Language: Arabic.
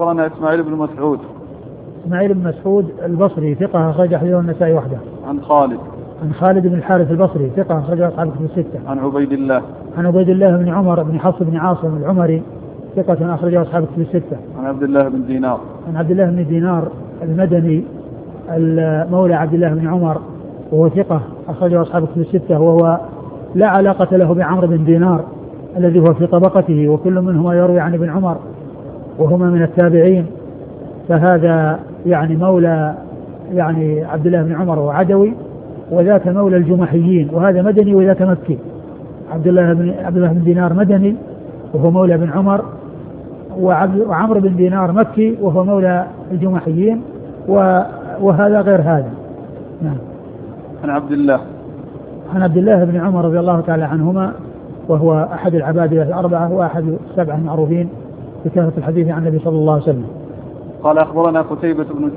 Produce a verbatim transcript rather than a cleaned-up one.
أخبرنا إسماعيل بن مسعود. إسماعيل بن مسعود البصري ثقة أخرج حديثه النسائي وحده. عن خالد. عن خالد بن الحارث البصري ثقة أخرج أصحاب الكتب الستة. عن عبيد الله. عن عبيد الله بن عمر بن حفص بن عاصم العمري ثقة أخرج أصحاب الكتب الستة. عن عبد الله بن دينار. عن عبد الله بن دينار المدني المولى عبد الله بن عمر وهو ثقة أخرج أصحاب الكتب الستة، وهو لا علاقة له بعمرو بن دينار الذي هو في طبقته، وكل منهما يروي عن ابن عمر وهما من التابعين. فهذا يعني مولى يعني عبد الله بن عمر وعدوي، وذاك مولى الجمحيين، وهذا مدني وذاك مكي. عبد الله بن عبد الله بن دينار مدني وهو مولى ابن عمر، وعمرو بن دينار مكي وهو مولى الجمحيين، وهذا غير هذا. نعم. عن عبد الله. عن عبد الله بن عمر رضي الله تعالى عنهما، وهو أحد العبادلة الأربعة وأحد السبعة المعروفين بكثرة الحديث عن النبي صلى الله عليه وسلم. قال أخبرنا قتيبة بن